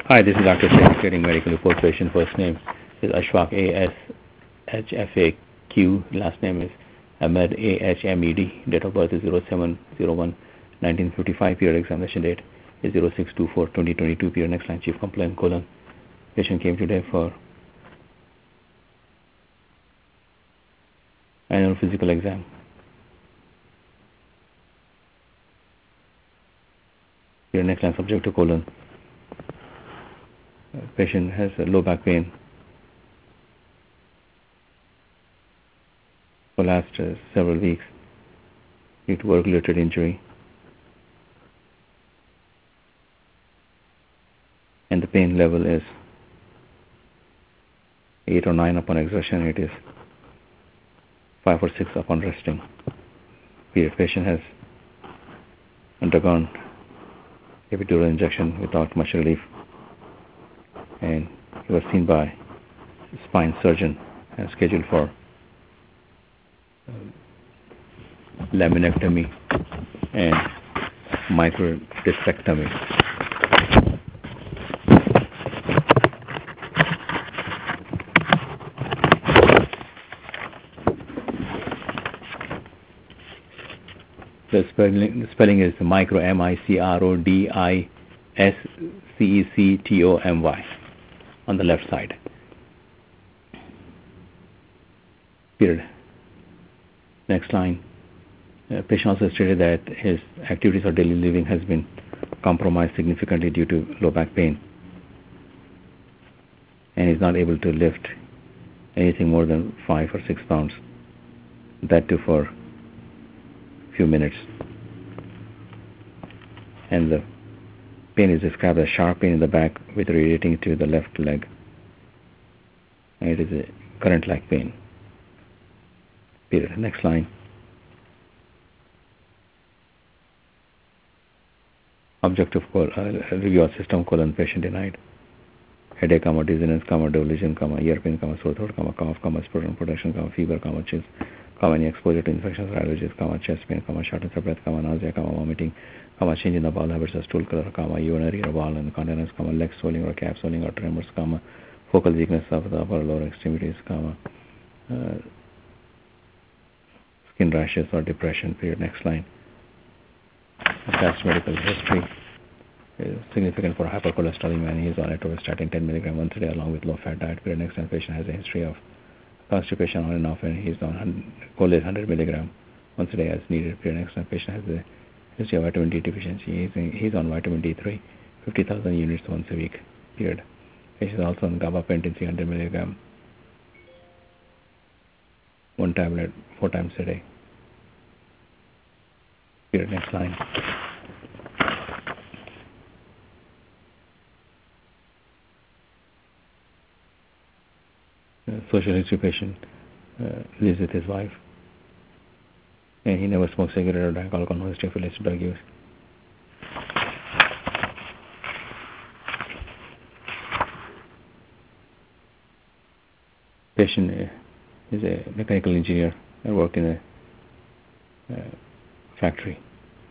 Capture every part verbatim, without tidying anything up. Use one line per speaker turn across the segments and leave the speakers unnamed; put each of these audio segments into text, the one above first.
Hi, this is Doctor Singh, Trading Medical Report. Patient first name is Ashfaq, A S H F A Q. Last name is Ahmed, A H M E D. Date of birth is zero seven zero one nineteen fifty-five. Period examination date is zero six two four twenty twenty-two. Period next line, chief complaint, colon. Patient came today for annual physical exam. Period next line, subject to colon. Uh, patient has uh, low back pain for last uh, several weeks due to work-related injury, and the pain level is eight or nine upon exertion. It is five or six upon resting. Period. Patient has undergone epidural injection without much relief, and he was seen by spine surgeon and scheduled for laminectomy and microdiscectomy. The spelling, the spelling is micro, M I C R O D I S C E C T O M Y on the left side. Period. Next line. Uh, patient also stated that his activities of daily living has been compromised significantly due to low back pain, and is not able to lift anything more than five or six pounds, that too for a few minutes. And the pain is described as sharp pain in the back with radiating to the left leg, and it is a current leg pain. Period. Next line. Objective call, uh, review of system colon. Patient denied headache, comma, dizziness, comma, delusion, comma, ear pain, comma, sore throat, comma, cough, comma, sputum production, comma, fever, comma, chills, comma, any exposure to infections or allergies, comma, chest pain, comma, shortness of breath, comma, nausea, comma, vomiting, comma, change in the bowel habits or stool color, comma, urinary or bowel incontinence, comma, leg swelling or calf swelling or tremors, comma, focal weakness of the upper or lower extremities, comma, uh, skin rashes or depression. Period. Next line. Past medical history is significant for hypercholesterolemia. He is on atorvastatin ten milligram once a day along with low-fat diet. Period. Next line. Patient has a history of constipation on and off, and he is on Colate one hundred milligram once a day as needed. Period. Next line. Patient has a history of vitamin D deficiency. He is on vitamin D three, fifty thousand units once a week. Period. Patient is also on gabapentin three hundred milligram, one tablet four times a day. Period. Next line. Uh, social history patient uh, lives with his wife, and he never smoked cigarette or drank alcohol. No history of illicit drug use. Patient uh, is a mechanical engineer and worked in a uh, factory.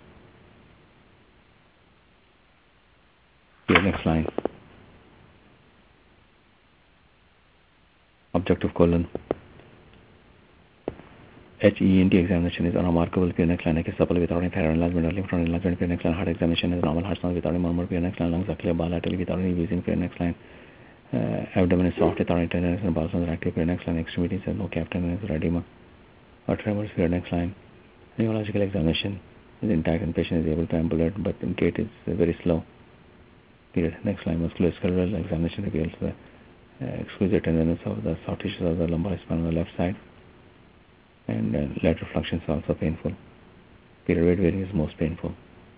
Here, next line. Objective colon. H E N T examination is unremarkable. Period. Next line. Neck is supple without any thyroid enlargement or lymph node enlargement. Period. Next line. Heart examination is normal. Heart sounds without any murmur. Period. Next line. Lungs are clear bilaterally without any wheezing. Period. Next line. Uh, abdomen is soft without any tenderness and bowel sounds are active. Period. Next line. Extremities have no calf tenderness or edema or tremors. Period. Next line. Neurological examination is intact and patient is able to ambulate, but the gait is uh, very slow. Period. Next line. Musculoskeletal examination reveals the uh, exquisite tenderness of the soft tissues of the lumbar spine on the left side, and uh, lateral flexion is also painful. Period. Weight bearing is most painful.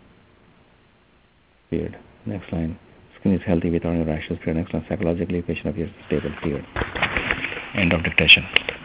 Period. Next line. Skin is healthy without any rashes. Period. Next line. Psychologically, patient appears stable. Period. End of dictation.